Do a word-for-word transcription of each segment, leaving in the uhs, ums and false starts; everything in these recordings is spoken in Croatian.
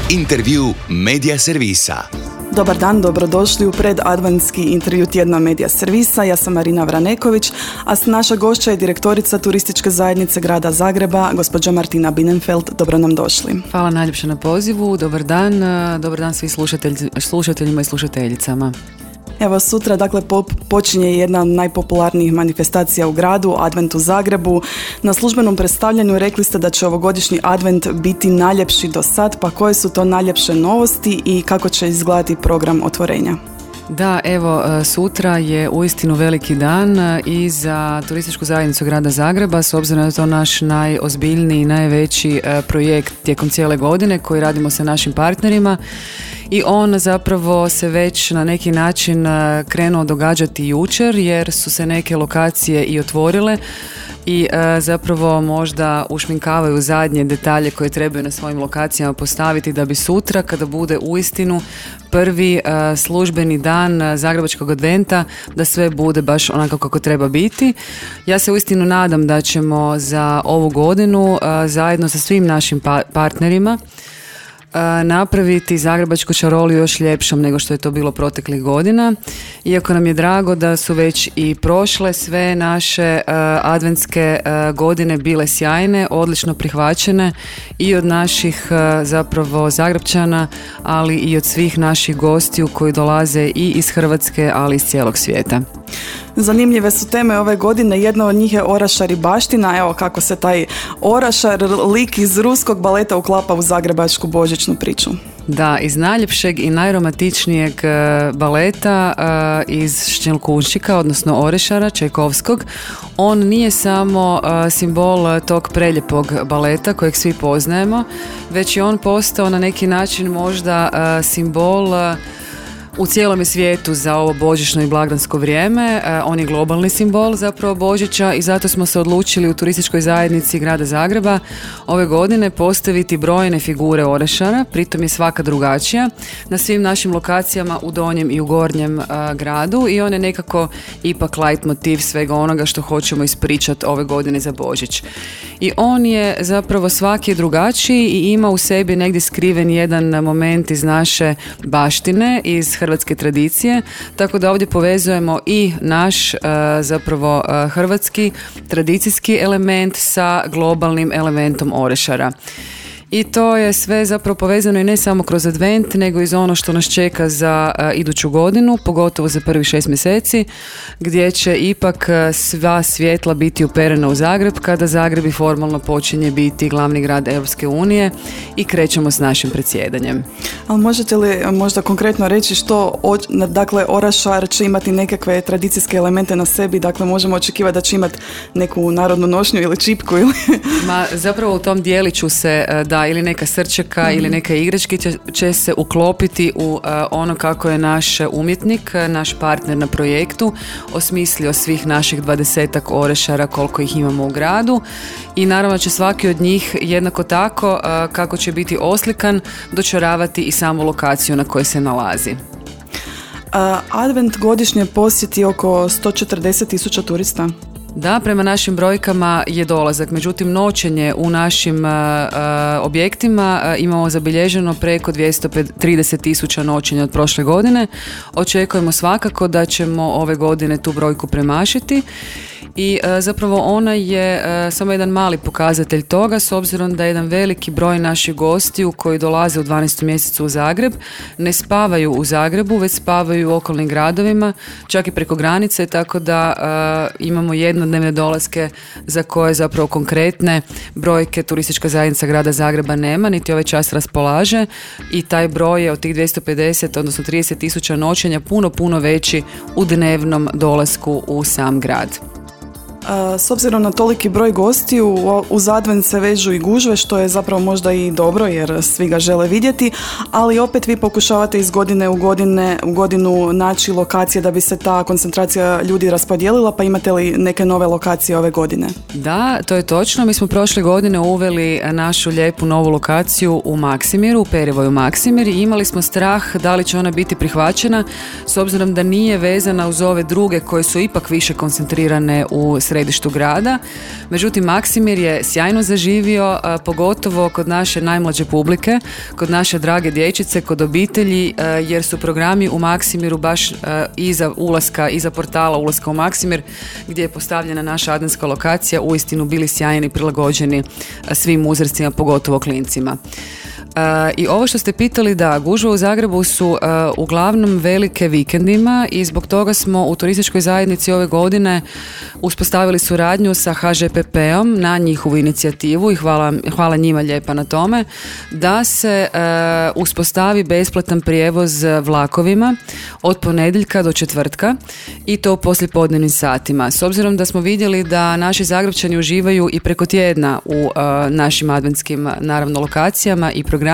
Intervju Medija servisa. Dobar dan, dobrodošli u predadventski intervju tjedna Medija servisa. Ja sam Marina Vraneković, a naša gošća je direktorica turističke zajednice grada Zagreba, gospođa Martina Bienenfeld. Dobro nam došli. Hvala najljepše na pozivu. Dobar dan, dobar dan svim slušatelj, slušateljima i slušateljicama. Evo sutra, dakle, pop, počinje jedna od najpopularnijih manifestacija u gradu, Advent u Zagrebu. Na službenom predstavljanju rekli ste da će ovogodišnji Advent biti najljepši do sad, pa koje su to najljepše novosti i kako će izgledati program otvorenja? Da, evo, sutra je uistinu veliki dan i za turističku zajednicu grada Zagreba, s obzirom da je to naš najozbiljniji i najveći projekt tijekom cijele godine koji radimo sa našim partnerima. I on zapravo se već na neki način krenuo događati jučer jer su se neke lokacije i otvorile i e, zapravo možda ušminkavaju zadnje detalje koje trebaju na svojim lokacijama postaviti da bi sutra, kada bude uistinu prvi e, službeni dan Zagrebačkog adventa, da sve bude baš onako kako treba biti. Ja se uistinu nadam da ćemo za ovu godinu e, zajedno sa svim našim pa- partnerima napraviti Zagrebačku čaroliju još ljepšom nego što je to bilo proteklih godina. Iako nam je drago da su već i prošle sve naše uh, adventske uh, godine bile sjajne, odlično prihvaćene i od naših uh, zapravo Zagrepčana, ali i od svih naših gostiju koji dolaze i iz Hrvatske, ali i iz cijelog svijeta. Zanimljive su teme ove godine, jedna od njih je Orašar i baština. Evo kako se taj Orašar, lik iz ruskog baleta, uklapa u zagrebačku božićnu priču. Da, iz najljepšeg i najromantičnijeg baleta iz Šćelkunščika, odnosno Orešara Čajkovskog. On nije samo simbol tog preljepog baleta kojeg svi poznajemo, već je on postao na neki način možda simbol u cijelom svijetu za ovo božićno i blagdansko vrijeme. E, on je globalni simbol zapravo Božića i zato smo se odlučili u turističkoj zajednici grada Zagreba ove godine postaviti brojne figure Orešara, pritom je svaka drugačija, na svim našim lokacijama u donjem i u gornjem a, gradu i on je nekako ipak light motiv svega onoga što hoćemo ispričati ove godine za Božić. I on je zapravo svaki drugačiji i ima u sebi negdje skriven jedan moment iz naše baštine, iz hrvatske tradicije, tako da ovdje povezujemo i naš uh, zapravo uh, hrvatski tradicijski element sa globalnim elementom Orešara. I to je sve zapravo povezano i ne samo kroz advent, nego i za ono što nas čeka za uh, iduću godinu, pogotovo za prvih šest mjeseci, gdje će ipak uh, sva svjetla biti uperena u Zagreb, kada Zagreb i formalno počinje biti glavni grad Europske unije i krećemo s našim predsjedanjem. Ali možete li možda konkretno reći što, dakle, Orašar će imati nekakve tradicijske elemente na sebi, dakle možemo očekivati da će imati neku narodnu nošnju ili čipku ili... Ma zapravo u tom dijeliću se da ili neka srčeka mm-hmm. ili neka igrački će, će se uklopiti u uh, ono kako je naš umjetnik, naš partner na projektu osmislio svih naših dvadesetak Orešara koliko ih imamo u gradu i naravno će svaki od njih jednako tako uh, kako će biti oslikan dočaravati i samu lokaciju na kojoj se nalazi. Advent godišnje posjeti oko sto četrdeset tisuća turista. Da, prema našim brojkama je dolazak, međutim noćenje u našim uh, objektima uh, imamo zabilježeno preko dvjesto trideset tisuća noćenja od prošle godine. Očekujemo svakako da ćemo ove godine tu brojku premašiti. I e, zapravo ona je e, samo jedan mali pokazatelj toga, s obzirom da jedan veliki broj naših gostiju koji dolaze u dvanaestom mjesecu u Zagreb ne spavaju u Zagrebu, već spavaju u okolnim gradovima, čak i preko granice, tako da e, imamo jednodnevne dolaske za koje zapravo konkretne brojke turistička zajednica grada Zagreba nema, niti ovaj čas raspolaže i taj broj je od tih dvjesto pedeset, odnosno trideset tisuća noćenja puno, puno veći u dnevnom dolasku u sam grad. S obzirom na toliki broj gostiju, uz advent se vežu i gužve, što je zapravo možda i dobro jer svi ga žele vidjeti, ali opet vi pokušavate iz godine u, godine, u godinu naći lokacije da bi se ta koncentracija ljudi raspodijelila, pa imate li neke nove lokacije ove godine? Da, to je točno. Mi smo prošle godine uveli našu lijepu novu lokaciju u Maksimiru, u Perivoju Maksimir, i imali smo strah da li će ona biti prihvaćena, s obzirom da nije vezana uz ove druge koje su ipak više koncentrirane u središnjem središtu grada. Međutim, Maksimir je sjajno zaživio, pogotovo kod naše najmlađe publike, kod naše drage dječjice, kod obitelji, jer su programi u Maksimiru baš iza ulaska, iza portala ulaska u Maksimir, gdje je postavljena naša adventska lokacija, uistinu bili sjajni i prilagođeni svim uzrastima, pogotovo klincima. Uh, I ovo što ste pitali, da, gužve u Zagrebu su uh, uglavnom velike vikendima i zbog toga smo u turističkoj zajednici ove godine uspostavili suradnju sa ha že pe pe-om na njihovu inicijativu i hvala, hvala njima lijepa na tome, da se uh, uspostavi besplatan prijevoz vlakovima od ponedjeljka do četvrtka i to u poslijepodnevnim satima. S obzirom da smo vidjeli da naši Zagrepčani uživaju i preko tjedna u uh, našim adventskim, naravno, lokacijama i programima,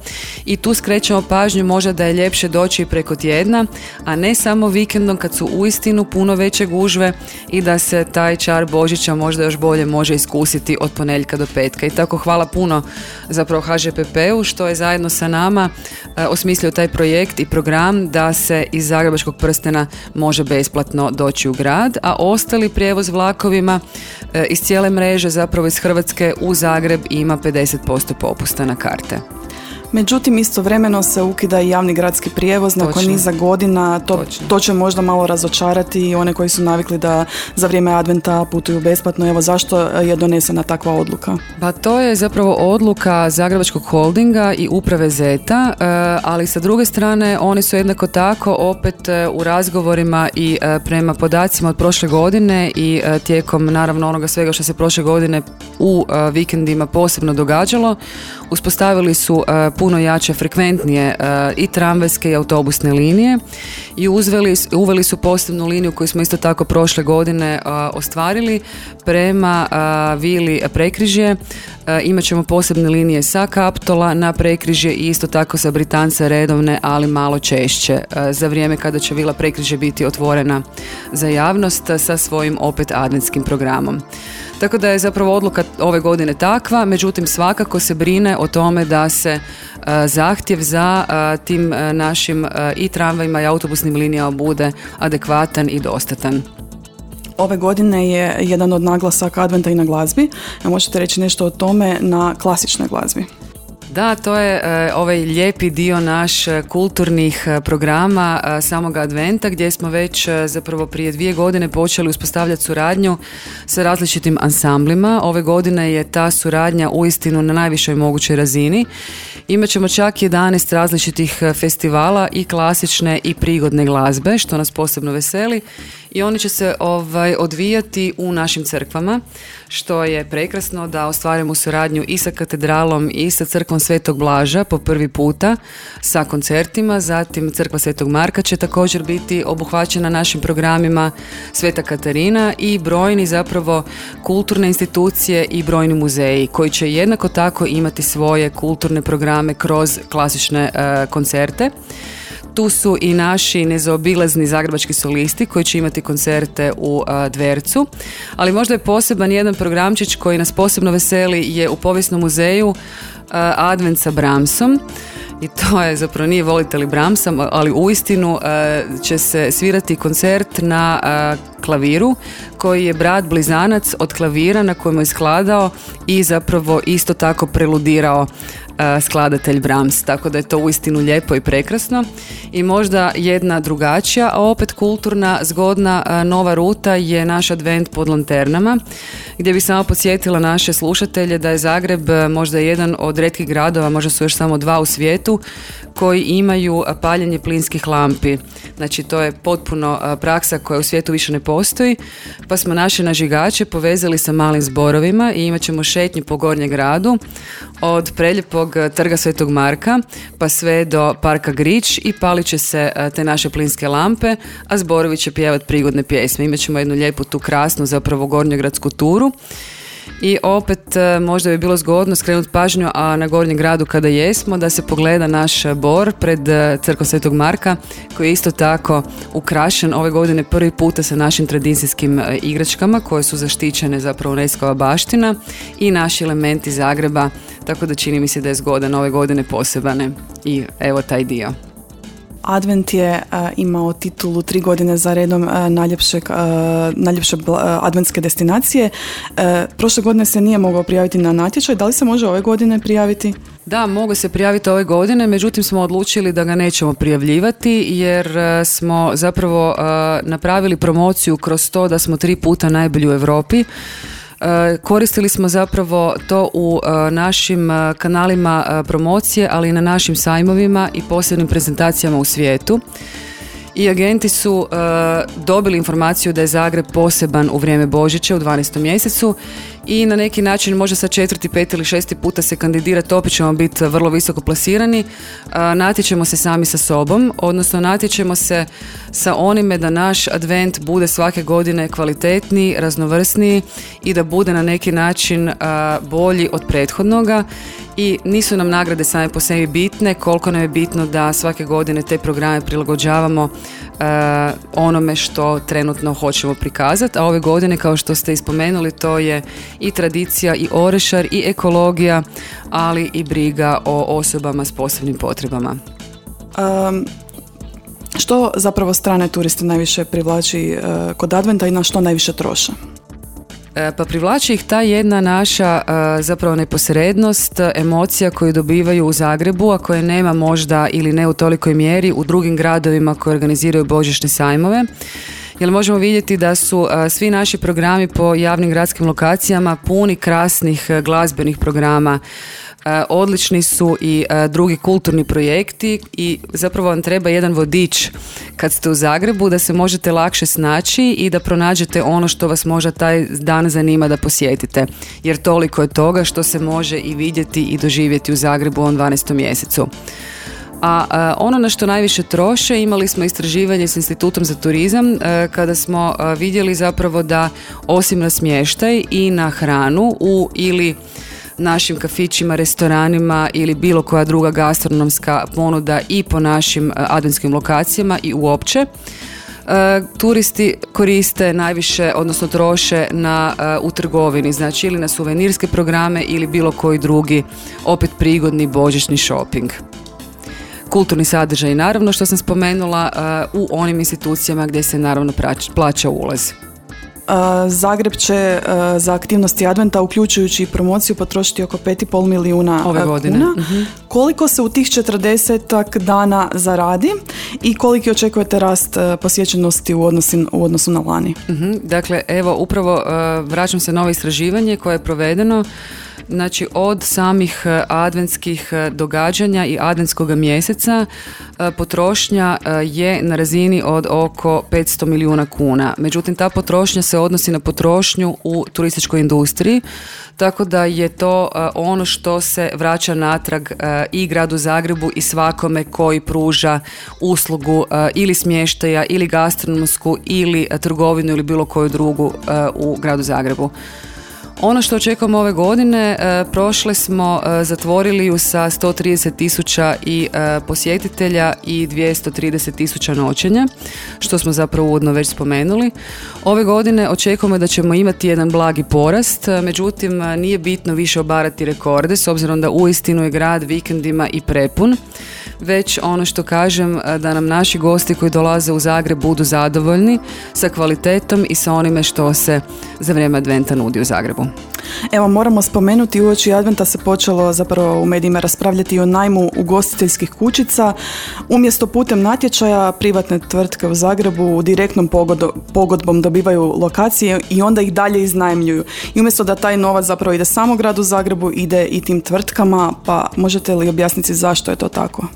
i tu skrećemo pažnju možda da je ljepše doći i preko tjedna, a ne samo vikendom kad su uistinu puno veće gužve i da se taj čar Božića možda još bolje može iskusiti od ponedjeljka do petka. I tako hvala puno zapravo ha že pe pe-u što je zajedno sa nama e, osmislio taj projekt i program da se iz Zagrebačkog prstena može besplatno doći u grad, a ostali prijevoz vlakovima e, iz cijele mreže, zapravo iz Hrvatske u Zagreb, ima pedeset posto popusta na karte. Međutim, istovremeno se ukida i javni gradski prijevoz. Nakon Točno. niza godina to, to će možda malo razočarati i one koji su navikli da za vrijeme adventa putuju besplatno. Evo zašto je donesena takva odluka? Pa to je zapravo odluka Zagrebačkog holdinga i uprave Zeta, ali sa druge strane oni su jednako tako opet u razgovorima i prema podacima od prošle godine i tijekom naravno onoga svega što se prošle godine u vikendima posebno događalo, uspostavili su puno jače, frekventnije uh, i tramvajske i autobusne linije i uzveli, uveli su posebnu liniju koju smo isto tako prošle godine uh, ostvarili prema uh, Vili Prekrižje. Uh, imat ćemo posebne linije sa Kaptola na Prekrižje i isto tako sa Britanca redovne, ali malo češće, uh, za vrijeme kada će Vila Prekrižje biti otvorena za javnost uh, sa svojim opet adventskim programom. Tako da je zapravo odluka ove godine takva, međutim svakako se brine o tome da se uh, zahtjev za uh, tim uh, našim uh, i tramvajima i autobusnim linijama bude adekvatan i dostatan. Ove godine je jedan od naglasaka adventa i na glazbi. Možete reći nešto o tome na klasičnoj glazbi? Da, to je uh, ovaj lijepi dio naš uh, kulturnih uh, programa uh, samog adventa, gdje smo već uh, zapravo prije dvije godine počeli uspostavljati suradnju sa različitim ansamblima. Ove godine je ta suradnja uistinu na najvišoj mogućoj razini. Imaćemo čak jedanaest različitih uh, festivala i klasične i prigodne glazbe, što nas posebno veseli. I oni će se ovaj, odvijati u našim crkvama, što je prekrasno da ostvarimo suradnju i sa katedralom i sa crkvom Svetog Blaža po prvi puta sa koncertima. Zatim crkva Svetog Marka će također biti obuhvaćena našim programima, Sveta Katarina i brojni zapravo kulturne institucije i brojni muzeji koji će jednako tako imati svoje kulturne programe kroz klasične uh, koncerte. Tu su i naši nezaobilazni zagrebački solisti koji će imati koncerte u uh, Dvercu, ali možda je poseban jedan programčić koji nas posebno veseli je u Povijesnom muzeju uh, Advent sa Brahmsom. I to je zapravo, nije volite li Brahmsa, ali uistinu uh, će se svirati koncert na uh, klaviru koji je brat blizanac od klavira na kojemu je skladao i zapravo isto tako preludirao uh, skladatelj Brahms, tako da je to uistinu lijepo i prekrasno. I možda jedna drugačija, a opet kulturna, zgodna uh, nova ruta je naš advent pod lanternama, gdje bi samo podsjetila naše slušatelje da je Zagreb uh, možda jedan od retkih gradova, možda su još samo dva u svijetu, koji imaju paljenje plinskih lampi. Znači to je potpuno uh, praksa koja u svijetu više ne postoji, pa smo naše nažigače povezali sa malim zborovima i imat ćemo šetnju po Gornjem gradu od prelijepog trga Svetog Marka pa sve do parka Grič i palit će se te naše plinske lampe, a zborovi će pjevati prigodne pjesme. Imat ćemo jednu lijepu tu krasnu zapravo gornjogradsku turu. I opet možda bi bilo zgodno skrenuti pažnju, a na Gornjem gradu kada jesmo, da se pogleda naš bor pred crkvom Svetog Marka koji je isto tako ukrašen ove godine prvi puta sa našim tradicijskim igračkama koje su zaštićene zapravo UNESCO-va baština i naši elementi Zagreba, tako da čini mi se da je zgodan ove godine posebane i evo taj dio. Advent je uh, imao titulu tri godine za redom uh, najljepšeg, uh, najljepše uh, adventske destinacije. Uh, prošle godine se nije mogao prijaviti na natječaj. Da li se može ove godine prijaviti? Da, mogu se prijaviti ove godine, međutim smo odlučili da ga nećemo prijavljivati jer uh, smo zapravo uh, napravili promociju kroz to da smo tri puta najbolji u Europi. Koristili smo zapravo to u našim kanalima promocije, ali i na našim sajmovima i posebnim prezentacijama u svijetu. I agenti su uh, dobili informaciju da je Zagreb poseban u vrijeme Božića u dvanaestom mjesecu i na neki način možda sa četvrti, peti ili šesti puta se kandidirati, opet ćemo biti vrlo visoko plasirani. Uh, natječemo se sami sa sobom, odnosno natječemo se sa onime da naš advent bude svake godine kvalitetniji, raznovrsniji i da bude na neki način uh, bolji od prethodnoga. I nisu nam nagrade same po sebi bitne, koliko nam je bitno da svake godine te programe prilagođavamo uh, onome što trenutno hoćemo prikazati, a ove godine, kao što ste ispomenuli, to je i tradicija i Orešar i ekologija, ali i briga o osobama s posebnim potrebama. Um, što zapravo strane turiste najviše privlači uh, kod Adventa i na što najviše troše? Pa privlači ih ta jedna naša zapravo neposrednost, emocija koju dobivaju u Zagrebu, a koje nema možda ili ne u tolikoj mjeri u drugim gradovima koji organiziraju božićne sajmove. Jer možemo vidjeti da su svi naši programi po javnim gradskim lokacijama puni krasnih glazbenih programa. Odlični su i drugi kulturni projekti i zapravo vam treba jedan vodič kad ste u Zagrebu da se možete lakše snaći i da pronađete ono što vas možda taj dan zanima da posjetite. Jer toliko je toga što se može i vidjeti i doživjeti u Zagrebu u ovom dvanaestom mjesecu. A, a ono na što najviše troše, imali smo istraživanje s Institutom za turizam a, kada smo a, vidjeli zapravo da osim na smještaj i na hranu u ili našim kafićima, restoranima ili bilo koja druga gastronomska ponuda i po našim adventskim lokacijama i uopće, E, turisti koriste najviše, odnosno troše na, e, u trgovini, znači ili na suvenirske programe ili bilo koji drugi opet prigodni božićni shopping. Kulturni sadržaj, naravno, što sam spomenula, e, u onim institucijama gdje se naravno prač, plaća ulaz. Zagreb će za aktivnosti Adventa, uključujući i promociju, potrošiti oko pet i pol milijuna ove godine. Kuna. Uh-huh. Koliko se u tih četrdesetak dana zaradi i koliki očekujete rast posjećenosti u odnosu, u odnosu na lani? Uh-huh. Dakle, evo, upravo uh, vraćam se na ovo istraživanje koje je provedeno. Znači, od samih adventskih događanja i adventskog mjeseca potrošnja je na razini od oko petsto milijuna kuna. Međutim, ta potrošnja se odnosi na potrošnju u turističkoj industriji, tako da je to ono što se vraća natrag i gradu Zagrebu i svakome koji pruža uslugu ili smještaja ili gastronomsku ili trgovinu ili bilo koju drugu u gradu Zagrebu. Ono što očekujemo ove godine, e, prošle smo e, zatvorili ju sa sto trideset tisuća i e, posjetitelja i dvjesto trideset tisuća noćenja, što smo zapravo uvodno već spomenuli. Ove godine očekujemo da ćemo imati jedan blagi porast, međutim nije bitno više obarati rekorde, s obzirom da uistinu je grad vikendima i prepun, već ono što kažem, da nam naši gosti koji dolaze u Zagreb budu zadovoljni sa kvalitetom i sa onime što se za vrijeme Adventa nudi u Zagrebu. Evo, moramo spomenuti, uoči Adventa se počelo zapravo u medijima raspravljati o najmu ugostiteljskih kućica. Umjesto putem natječaja, privatne tvrtke u Zagrebu direktnom pogodo, pogodbom dobivaju lokacije i onda ih dalje iznajmljuju. I umjesto da taj novac zapravo ide samo gradu Zagrebu, ide i tim tvrtkama, pa možete li objasniti zašto je to tako?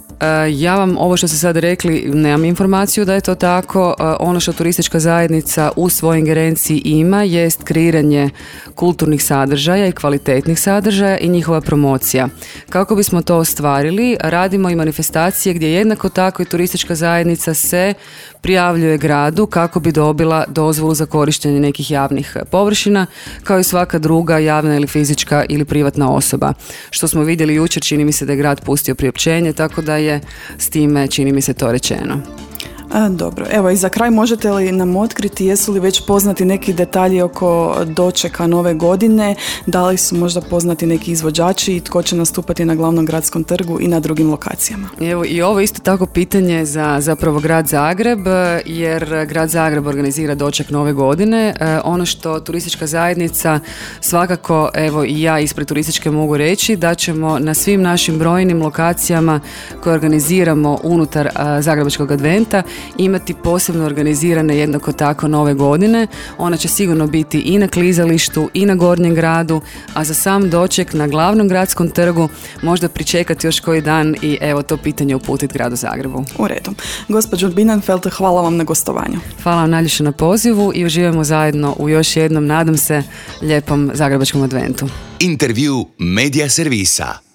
Ja vam ovo što ste sad rekli, nemam informaciju da je to tako. Ono što turistička zajednica u svojoj ingerenciji ima jest kreiranje kulturnih sadržaja i kvalitetnih sadržaja i njihova promocija. Kako bismo to ostvarili, radimo i manifestacije gdje jednako tako i turistička zajednica se prijavljuje gradu kako bi dobila dozvolu za korištenje nekih javnih površina, kao i svaka druga javna ili fizička ili privatna osoba. Što smo vidjeli jučer, čini mi se da je grad pustio priopćenje, tako da je s time, čini mi se, to rečeno. A, dobro, evo i za kraj možete li nam otkriti jesu li već poznati neki detalji oko dočeka nove godine, da li su možda poznati neki izvođači i tko će nastupati na glavnom gradskom trgu i na drugim lokacijama? Evo i ovo isto tako pitanje za zapravo grad Zagreb, jer grad Zagreb organizira doček nove godine. E, ono što turistička zajednica svakako, evo i ja ispred turističke mogu reći da ćemo na svim našim brojnim lokacijama koje organiziramo unutar a, Zagrebačkog adventa imati posebno organizirane jednako tako nove godine. Ona će sigurno biti i na klizalištu i na Gornjem gradu, a za sam doček na glavnom gradskom trgu možda pričekati još koji dan i evo to pitanje uputiti gradu Zagrebu. U redu. Gospođo Bienenfeld, hvala vam na gostovanju. Hvala vam najljepše na pozivu i uživamo zajedno u još jednom, nadam se, lijepom Zagrebačkom adventu. Intervju Media servisa.